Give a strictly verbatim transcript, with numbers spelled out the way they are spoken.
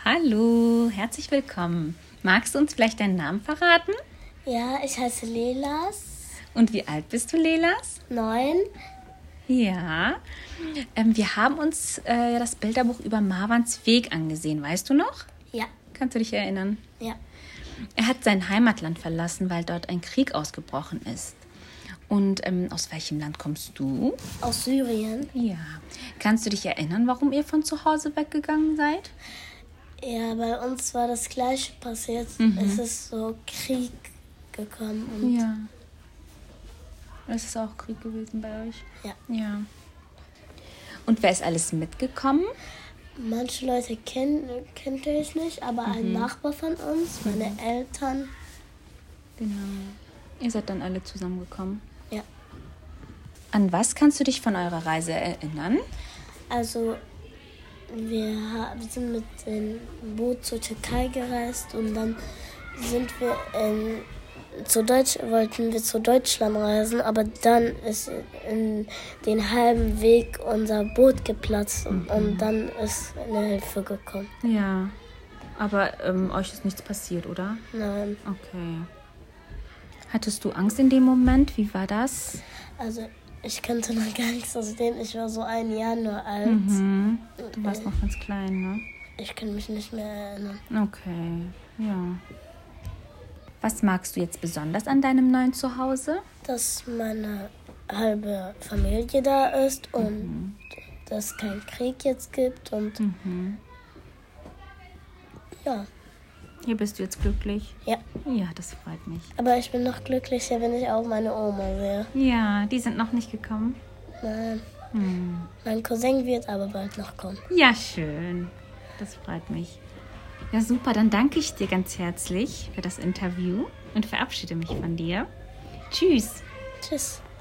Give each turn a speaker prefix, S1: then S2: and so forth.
S1: Hallo, herzlich willkommen. Magst du uns vielleicht deinen Namen verraten?
S2: Ja, ich heiße Lelas.
S1: Und wie alt bist du, Lelas?
S2: Neun.
S1: Ja, ähm, wir haben uns äh, das Bilderbuch über Marwans Weg angesehen. Weißt du noch?
S2: Ja.
S1: Kannst du dich erinnern?
S2: Ja.
S1: Er hat sein Heimatland verlassen, weil dort ein Krieg ausgebrochen ist. Und ähm, aus welchem Land kommst du?
S2: Aus Syrien.
S1: Ja. Kannst du dich erinnern, warum ihr von zu Hause weggegangen seid?
S2: Ja, bei uns war das Gleiche passiert.
S1: Mhm.
S2: Es ist so Krieg gekommen. Und
S1: Ja. Es ist auch Krieg gewesen bei euch?
S2: Ja.
S1: Ja. Und wer ist alles mitgekommen?
S2: Manche Leute kenn, kennt ich nicht, aber ein Nachbar von uns, meine Eltern.
S1: Genau. Ihr seid dann alle zusammengekommen.
S2: Ja.
S1: An was kannst du dich von eurer Reise erinnern?
S2: Also wir, ha- wir sind mit dem Boot zur Türkei gereist und dann sind wir in, zu Deutsch, wollten wir zu Deutschland reisen, aber dann ist in den halben Weg unser Boot geplatzt und, und dann ist eine Hilfe gekommen.
S1: Ja. Aber ähm, euch ist nichts passiert, oder?
S2: Nein,
S1: Okay. Hattest du Angst in dem Moment? Wie war das?
S2: also ich kannte noch gar nichts aus dem. Ich war so ein Jahr nur alt.
S1: Mhm. Du warst noch ganz klein, ne?
S2: Ich kann mich nicht mehr erinnern.
S1: Okay, ja. Was magst du jetzt besonders an deinem neuen Zuhause?
S2: Dass meine halbe Familie da ist und dass es keinen Krieg jetzt gibt und
S1: Mhm.
S2: ja.
S1: Hier bist du jetzt glücklich?
S2: Ja,
S1: Ja, das freut mich.
S2: aber ich bin noch glücklicher, wenn ich auch meine Oma sehe.
S1: Ja, die sind noch nicht gekommen.
S2: Nein,
S1: Hm.
S2: mein Cousin wird aber bald noch kommen.
S1: Ja, schön. Das freut mich. Ja, super. Dann danke ich dir ganz herzlich für das Interview und verabschiede mich von dir. Tschüss.
S2: Tschüss.